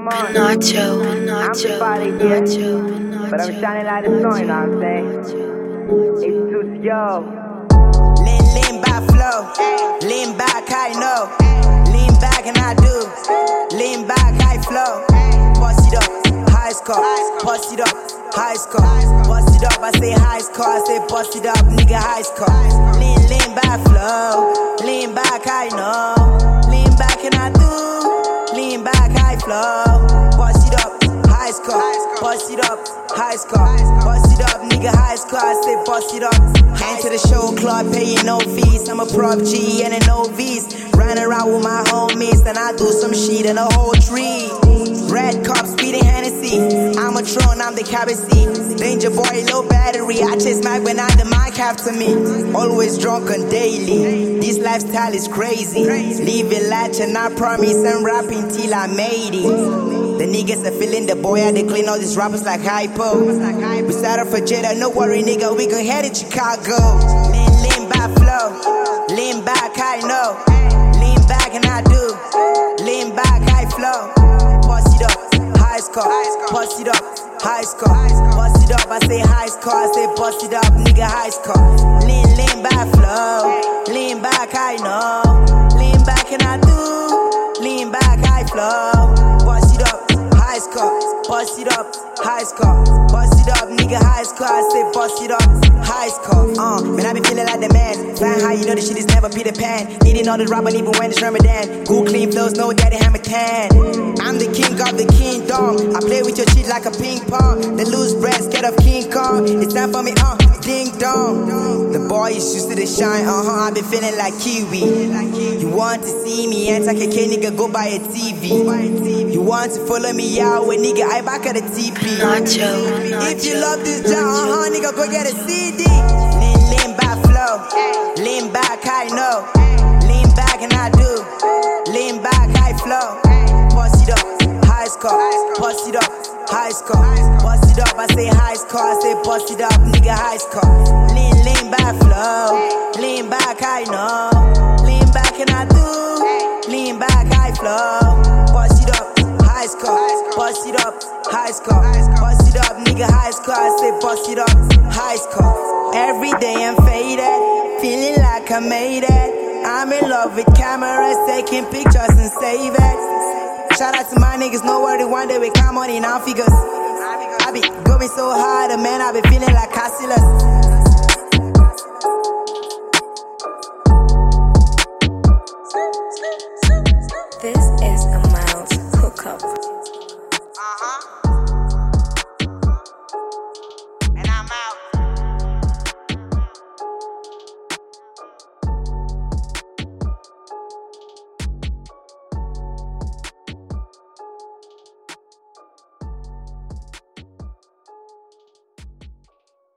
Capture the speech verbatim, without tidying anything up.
Come on. Nacho, I'm the Nacho, body here, Nacho, but I'm shining like the sun, you know what I'm saying? It's too yo. Lean, lean back flow, lean back I know, lean back and I do, lean back I flow. Bust it up, high score, bust it up, high score, bust it up. I say high score, I say bust it up, nigga high score. Lean, lean back flow, lean back I know, lean back and I do, lean back I flow. Bust it up, high score, bust it up, high score, bust it up, nigga high score. I say bust it up. Enter the show club, paying no fees. I'm a prop G and a novice. Run around with my homies, and I do some shit in a whole tree. Red cup, speed and Hennessy. I'm a throne, I'm the cabbacy. Danger boy, low battery. I chase Mac when I the mic after me. Always drunk on daily. This lifestyle is crazy. Leave it latch and I promise I'm rapping till I made it. The niggas are feeling the boy, I they clean all these rappers like hypo. We started for Jada, no worry nigga, we gon' head to Chicago. Lean, lean back flow, lean back I know, lean back and I do, lean back I flow. Bust it up, high score, bust it up, high score, bust it up. I say high score, I say bust it up, nigga high score. Lean, lean back flow, lean back I know, lean back and I do, lean back I flow. Bust it up, high score, bust it up, high score, bust it up, nigga high score. I say bust it up, high score. Uh, man I be feeling like the man. Flying high, you know the shit is never Peter Pan. Eating all the rubber even when it's Ramadan. Cool clean flows, no daddy hammer can. I'm the king of the kingdom. I play with your shit like a ping pong. The loose breath, scared of King Kong. It's time for me, uh, ding dong. The boy is used to the shine, uh huh. I been feeling like Kiwi. You want to see me enter K K, nigga, go buy a T V. You want to follow me out with nigga, I back at the T P. Nacho, Nacho. If you love this job, uh huh, nigga, go get a C D. Lean, lean back flow, lean back I know, lean back and I do, lean back I flow. Bust it up, high score, bust it up, high score, bust it up. I say high score, I say bust it up, nigga high score. Lean, lean back flow, lean back I know, lean back and I do, lean back I flow. Bust it up, high score, bust it up, high score, bust it up, nigga high score. I say bust it up, high score. Every day I'm faded, feeling like I made it. I'm in love with cameras, taking pictures and save it. Shout out to my niggas, no worry, one day we come on in our figures. I be going so hard, man, I be feeling like Cassius.